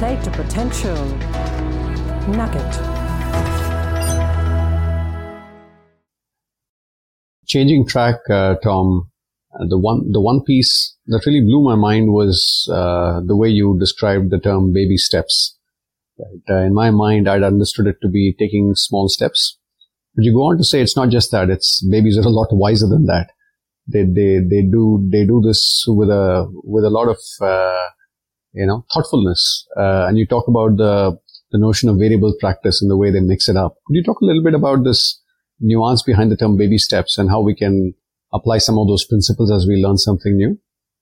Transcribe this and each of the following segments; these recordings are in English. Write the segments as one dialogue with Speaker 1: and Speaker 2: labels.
Speaker 1: Play to potential. Nugget.
Speaker 2: Changing track, Tom. The one piece that really blew my mind was the way you described the term baby steps. Right? In my mind, I'd understood it to be taking small steps. But you go on to say it's not just that; it's babies are a lot wiser than that. They do this with a lot of thoughtfulness. And you talk about the notion of variable practice and the way they mix it up. Could you talk a little bit about this nuance behind the term baby steps and how we can apply some of those principles as we learn something new?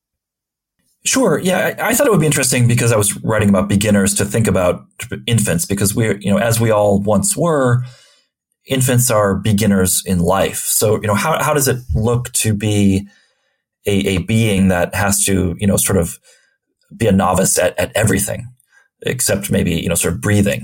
Speaker 3: Sure. Yeah, I thought it would be interesting because I was writing about beginners to think about infants because as we all once were, infants are beginners in life. So, how does it look to be a being that has to, sort of be a novice at everything except maybe, sort of breathing.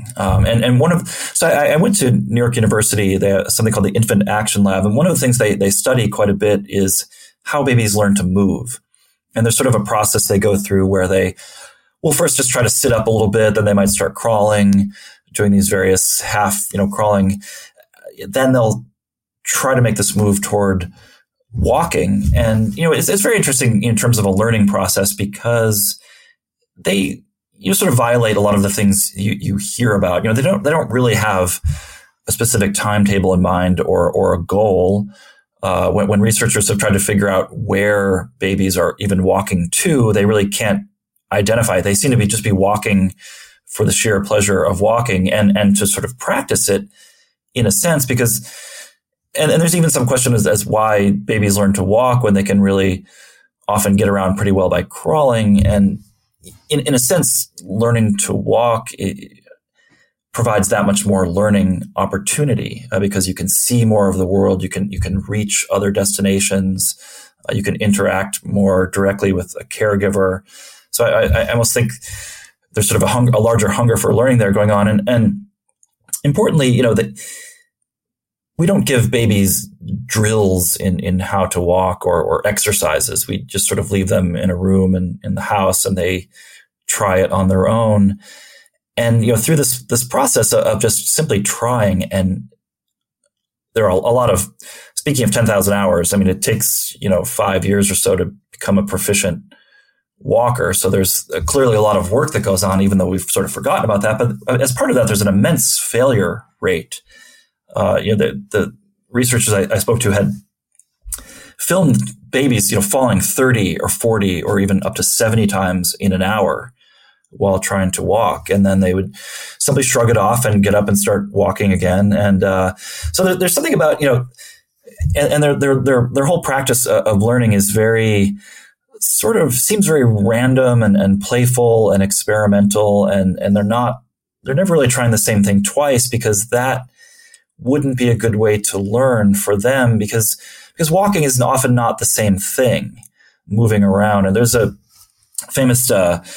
Speaker 3: So I went to New York University. They have something called the Infant Action Lab. And one of the things they study quite a bit is how babies learn to move. And there's sort of a process they go through where they will first just try to sit up a little bit. Then they might start crawling, doing these various half, crawling. Then they'll try to make this move toward walking. And, it's very interesting in terms of a learning process because they, sort of violate a lot of the things you hear about. They don't really have a specific timetable in mind or a goal. When researchers have tried to figure out where babies are even walking to, they really can't identify it. They seem to just be walking for the sheer pleasure of walking and to sort of practice it in a sense because, and there's even some question as why babies learn to walk when they can really often get around pretty well by crawling. And in a sense, learning to walk provides that much more learning opportunity because you can see more of the world. You can reach other destinations. You can interact more directly with a caregiver. So I almost think there's sort of a larger hunger for learning there going on. And importantly, that we don't give babies drills in how to walk or exercises. We just sort of leave them in a room and in the house and they try it on their own. And, through this process of just simply trying, and there are a lot of, speaking of 10,000 hours, I mean, it takes, 5 years or so to become a proficient walker. So there's clearly a lot of work that goes on, even though we've sort of forgotten about that. But as part of that, there's an immense failure rate. The researchers I spoke to had filmed babies, falling 30 or 40 or even up to 70 times in an hour while trying to walk. And then they would simply shrug it off and get up and start walking again. And so there's something about, and their whole practice of learning is very sort of seems very random and playful and experimental. And they're never really trying the same thing twice because that wouldn't be a good way to learn for them because walking is often not the same thing, moving around. And there's a famous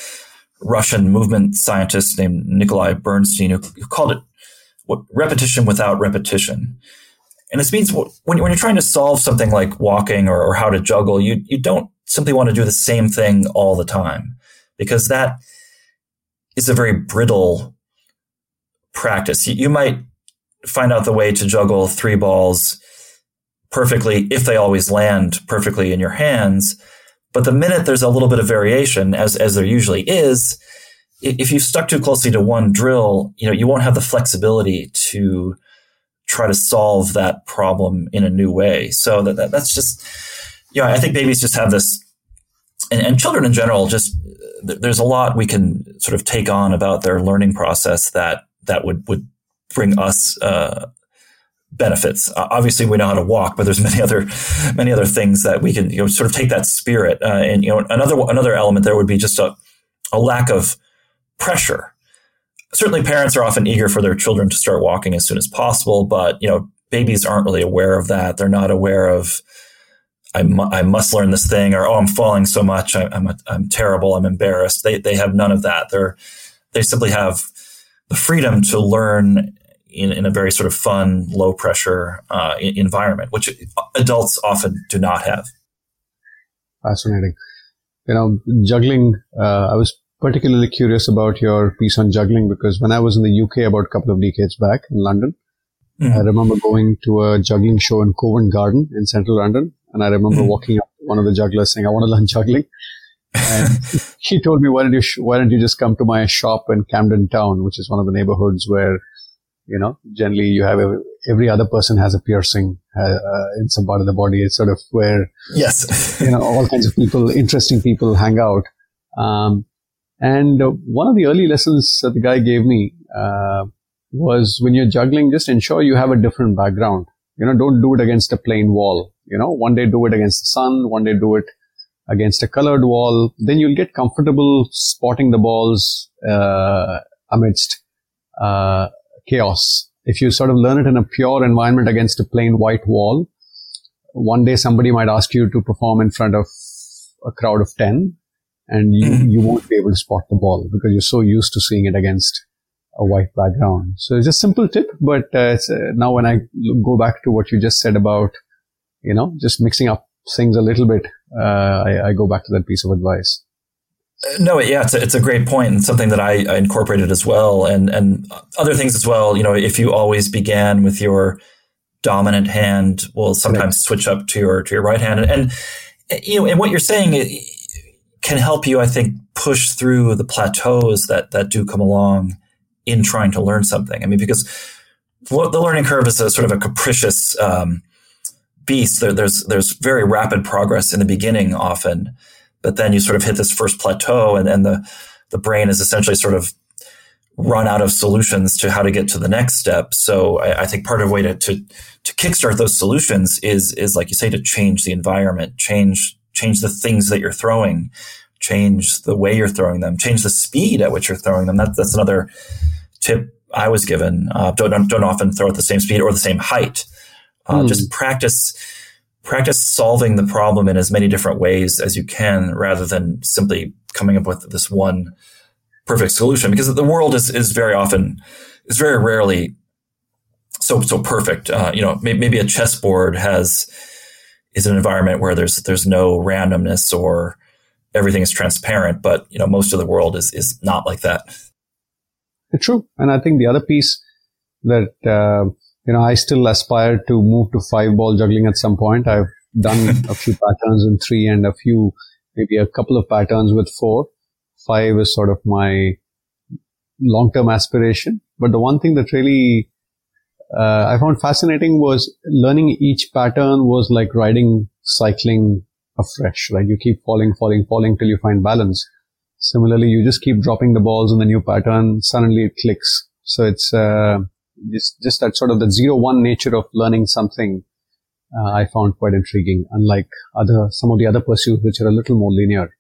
Speaker 3: Russian movement scientist named Nikolai Bernstein who called it repetition without repetition. And this means when you're trying to solve something like walking or how to juggle, you don't simply want to do the same thing all the time because that is a very brittle practice. You might find out the way to juggle 3 balls perfectly if they always land perfectly in your hands. But the minute there's a little bit of variation, as there usually is, if you stuck too closely to one drill, you won't have the flexibility to try to solve that problem in a new way. So that's just, I think babies just have this, and children in general, just there's a lot we can sort of take on about their learning process that would bring us benefits. Obviously, we know how to walk, but there's many other things that we can sort of take that spirit. And another element there would be just a lack of pressure. Certainly, parents are often eager for their children to start walking as soon as possible, but babies aren't really aware of that. They're not aware of I must learn this thing, or I'm falling so much, I'm terrible, I'm embarrassed. They have none of that. They simply have the freedom to learn in a very sort of fun, low pressure environment, which adults often do not have.
Speaker 2: Fascinating. Juggling. I was particularly curious about your piece on juggling because when I was in the UK about a couple of decades back in London, I remember going to a juggling show in Covent Garden in central London. And I remember walking up to one of the jugglers saying, I want to learn juggling. And he told me, why don't you just come to my shop in Camden Town, which is one of the neighborhoods where, generally you have every other person has a piercing in some part of the body. It's sort of where,
Speaker 3: yes,
Speaker 2: all kinds of people, interesting people hang out. And one of the early lessons that the guy gave me, was when you're juggling, just ensure you have a different background. Don't do it against a plain wall. One day do it against the sun, one day do it against a colored wall. Then you'll get comfortable spotting the balls amidst chaos. If you sort of learn it in a pure environment against a plain white wall, one day somebody might ask you to perform in front of a crowd of 10 and you won't be able to spot the ball because you're so used to seeing it against a white background. So it's a simple tip, but now when I go back to what you just said about, just mixing up things a little bit, I go back to that piece of advice.
Speaker 3: No, yeah, it's a great point and something that I incorporated as well, and other things as well. If you always began with your dominant hand, will sometimes switch up to your right hand, and what you're saying can help you, I think, push through the plateaus that do come along in trying to learn something. I mean, because the learning curve is a sort of a capricious beast. There's very rapid progress in the beginning often, but then you sort of hit this first plateau and the brain is essentially sort of run out of solutions to how to get to the next step. So I think part of the way to kickstart those solutions is like you say, to change the environment, change the things that you're throwing, change the way you're throwing them, change the speed at which you're throwing them. That's another tip I was given. Don't often throw at the same speed or the same height. Just practice solving the problem in as many different ways as you can, rather than simply coming up with this one perfect solution. Because the world is very rarely so perfect. Maybe a chessboard is an environment where there's no randomness or everything is transparent, but most of the world is not like that.
Speaker 2: True. And I think the other piece that, I still aspire to move to 5-ball juggling at some point. I've done a few patterns in 3 and maybe a couple of patterns with 4. 5 is sort of my long-term aspiration. But the one thing that really I found fascinating was learning each pattern was like cycling afresh, right? You keep falling till you find balance. Similarly, you just keep dropping the balls in the new pattern, suddenly it clicks. So it's just that sort of the 0-1 nature of learning something I found quite intriguing, unlike some of the other pursuits which are a little more linear.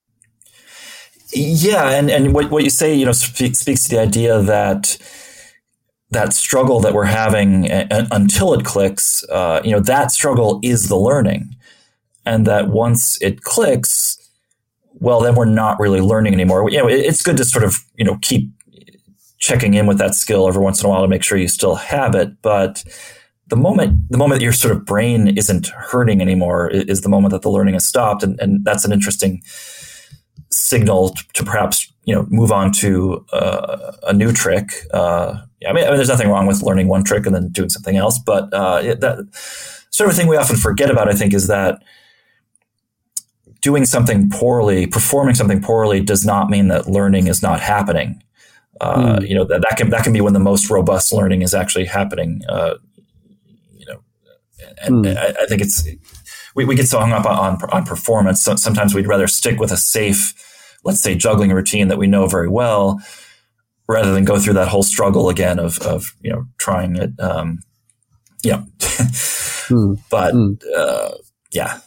Speaker 3: Yeah, and what you say, speaks to the idea that struggle that we're having until it clicks, that struggle is the learning. And that once it clicks, well, then we're not really learning anymore. It's good to sort of, keep checking in with that skill every once in a while to make sure you still have it. But the moment your sort of brain isn't hurting anymore is the moment that the learning has stopped. And that's an interesting signal to perhaps, move on to a new trick. There's nothing wrong with learning one trick and then doing something else. But that sort of thing we often forget about, I think, is that doing something poorly, performing something poorly does not mean that learning is not happening. That can be when the most robust learning is actually happening. I think we get so hung up on performance. Sometimes we'd rather stick with a safe, let's say, juggling routine that we know very well, rather than go through that whole struggle again of trying it. But yeah.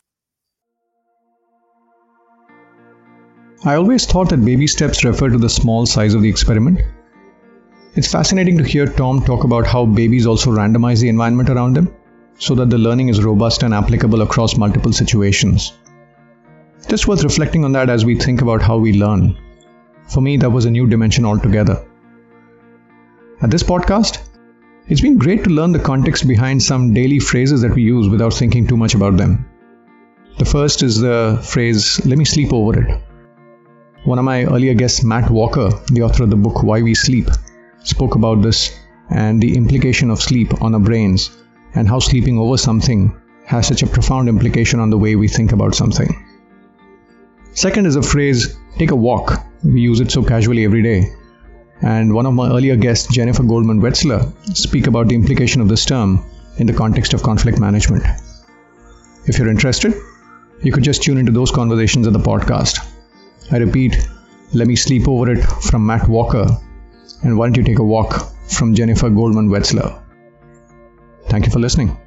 Speaker 4: I always thought that baby steps refer to the small size of the experiment. It's fascinating to hear Tom talk about how babies also randomize the environment around them so that the learning is robust and applicable across multiple situations. Just worth reflecting on that as we think about how we learn. For me, that was a new dimension altogether. At this podcast, it's been great to learn the context behind some daily phrases that we use without thinking too much about them. The first is the phrase, "let me sleep over it." One of my earlier guests, Matt Walker, the author of the book Why We Sleep, spoke about this and the implication of sleep on our brains and how sleeping over something has such a profound implication on the way we think about something. Second is the phrase, take a walk. We use it so casually every day. And one of my earlier guests, Jennifer Goldman Wetzler, speak about the implication of this term in the context of conflict management. If you're interested, you could just tune into those conversations in the podcast. I repeat, Let Me Sleep Over It from Matt Walker, and Why Don't You Take a Walk from Jennifer Goldman Wetzler. Thank you for listening.